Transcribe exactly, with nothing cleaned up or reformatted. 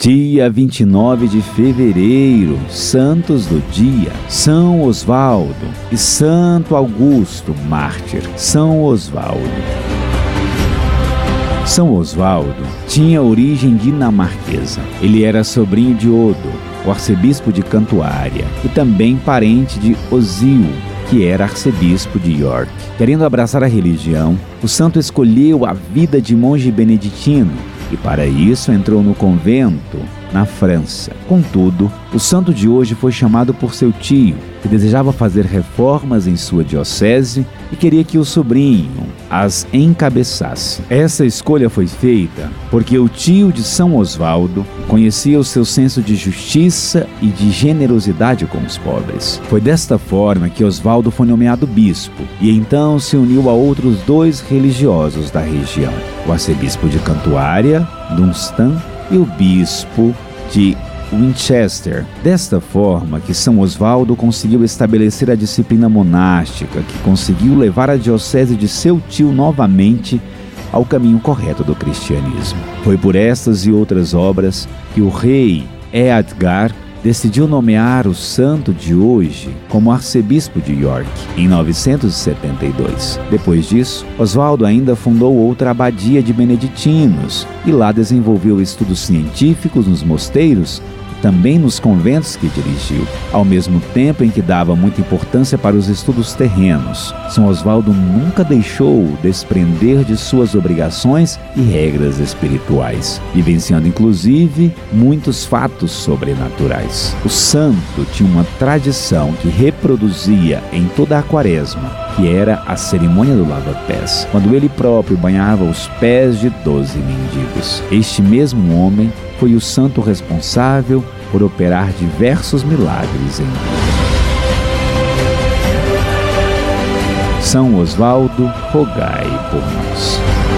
Dia vinte e nove de fevereiro, santos do dia: São Osvaldo e Santo Augusto, mártir. São Osvaldo. São Osvaldo tinha origem dinamarquesa. Ele era sobrinho de Odo, o arcebispo de Cantuária, e também parente de Osio, que era arcebispo de York. Querendo abraçar a religião, o santo escolheu a vida de monge beneditino e, para isso, entrou no convento na França. Contudo, o santo de hoje foi chamado por seu tio, que desejava fazer reformas em sua diocese e queria que o sobrinho as encabeçasse. Essa escolha foi feita porque o tio de São Osvaldo conhecia o seu senso de justiça e de generosidade com os pobres. Foi desta forma que Osvaldo foi nomeado bispo e então se uniu a outros dois religiosos da região, o arcebispo de Cantuária, Dunstan, e o bispo de Winchester. Desta forma que São Osvaldo conseguiu estabelecer a disciplina monástica, que conseguiu levar a diocese de seu tio novamente ao caminho correto do cristianismo. Foi por estas e outras obras que o rei Eadgar decidiu nomear o santo de hoje como arcebispo de York, em novecentos e setenta e dois. Depois disso, Osvaldo ainda fundou outra abadia de beneditinos e lá desenvolveu estudos científicos nos mosteiros, também nos conventos que dirigiu, ao mesmo tempo em que dava muita importância para os estudos terrenos. São Osvaldo nunca deixou desprender de suas obrigações e regras espirituais, vivenciando inclusive muitos fatos sobrenaturais. O santo tinha uma tradição que reproduzia em toda a quaresma, que era a cerimônia do lava-pés, quando ele próprio banhava os pés de doze mendigos. Este mesmo homem foi o santo responsável por operar diversos milagres em vida. São Osvaldo, rogai por nós.